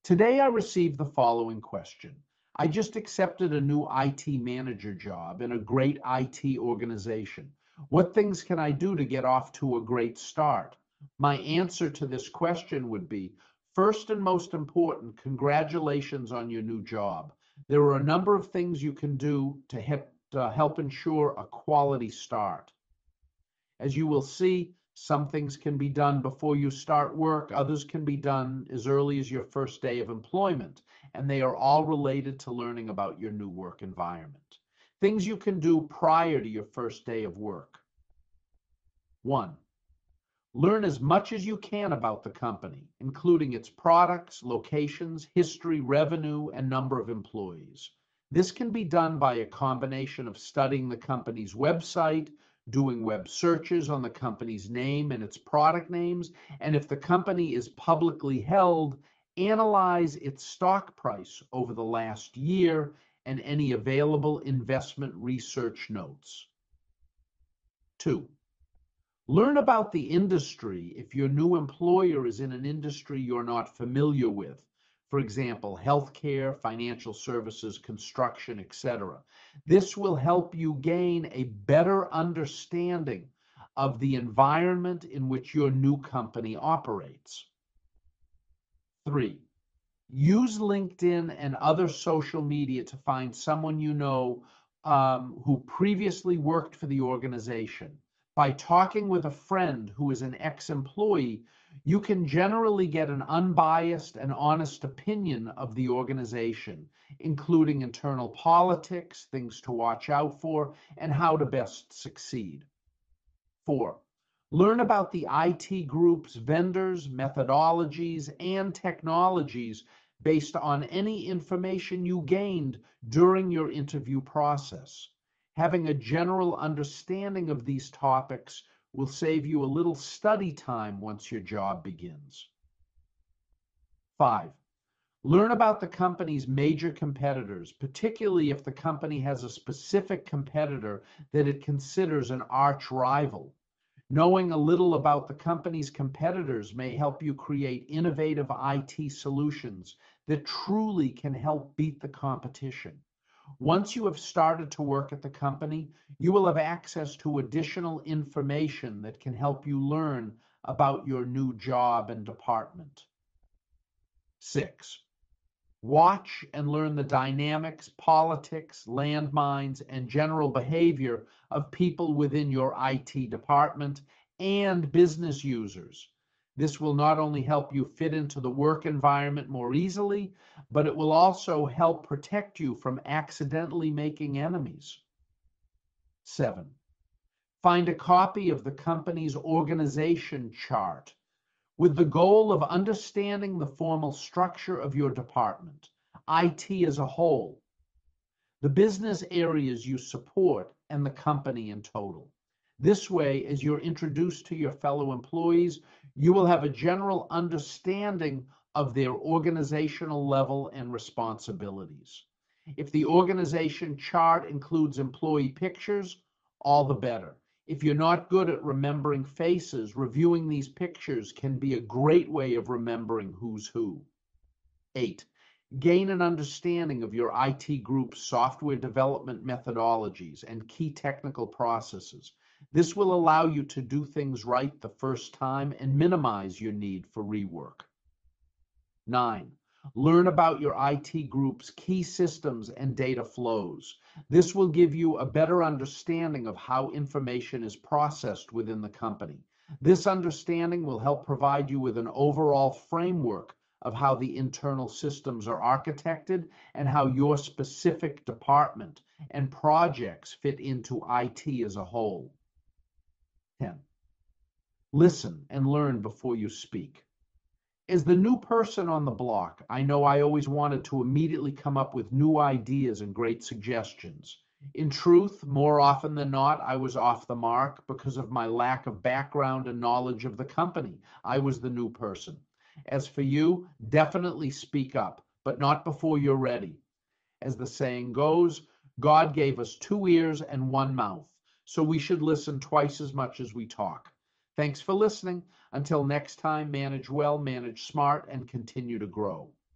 Today I received the following question. I just accepted a new IT manager job in a great IT organization. What things can I do to get off to a great start? My answer to this question would be, first and most important, congratulations on your new job. There are a number of things you can do to help ensure a quality start. As you will see, some things can be done before you start work, others can be done as early as your first day of employment, and they are all related to learning about your new work environment. Things you can do prior to your first day of work. 1. Learn as much as you can about the company, including its products, locations, history, revenue, and number of employees. This can be done by a combination of studying the company's website, doing web searches on the company's name and its product names, and if the company is publicly held, analyze its stock price over the last year and any available investment research notes. 2. Learn about the industry if your new employer is in an industry you're not familiar with. For example, healthcare, financial services, construction, etc. This will help you gain a better understanding of the environment in which your new company operates. 3. Use LinkedIn and other social media to find someone you know who previously worked for the organization. By talking with a friend who is an ex-employee, you can generally get an unbiased and honest opinion of the organization, including internal politics, things to watch out for, and how to best succeed. 4. Learn about the IT group's vendors, methodologies, and technologies based on any information you gained during your interview process. Having a general understanding of these topics will save you a little study time once your job begins. 5. Learn about the company's major competitors, particularly if the company has a specific competitor that it considers an arch rival. Knowing a little about the company's competitors may help you create innovative IT solutions that truly can help beat the competition. Once you have started to work at the company, you will have access to additional information that can help you learn about your new job and department. 6. Watch and learn the dynamics, politics, landmines, and general behavior of people within your IT department and business users. This will not only help you fit into the work environment more easily, but it will also help protect you from accidentally making enemies. 7. Find a copy of the company's organization chart with the goal of understanding the formal structure of your department, IT as a whole, the business areas you support, and the company in total. This way, as you're introduced to your fellow employees, you will have a general understanding of their organizational level and responsibilities. If the organization chart includes employee pictures, all the better. If you're not good at remembering faces, reviewing these pictures can be a great way of remembering who's who. 8. Gain an understanding of your IT group's software development methodologies and key technical processes. This will allow you to do things right the first time and minimize your need for rework. 9. Learn about your IT group's key systems and data flows. This will give you a better understanding of how information is processed within the company. This understanding will help provide you with an overall framework of how the internal systems are architected and how your specific department and projects fit into IT as a whole. 10. Listen and learn before you speak. As the new person on the block, I know I always wanted to immediately come up with new ideas and great suggestions. In truth, more often than not, I was off the mark because of my lack of background and knowledge of the company. I was the new person. As for you, definitely speak up, but not before you're ready. As the saying goes, God gave us 2 ears and 1 mouth, so we should listen twice as much as we talk. Thanks for listening. Until next time, manage well, manage smart, and continue to grow.